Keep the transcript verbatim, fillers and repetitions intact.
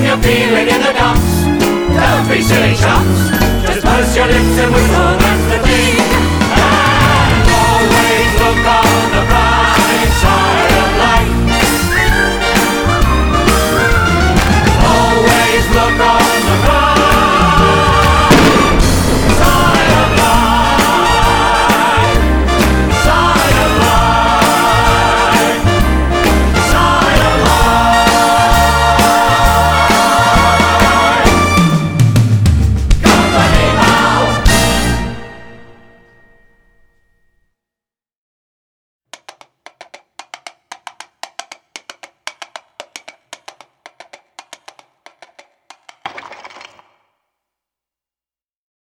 you're feeling in the dumps. Don't be silly chumps, just purse your lips and whistle.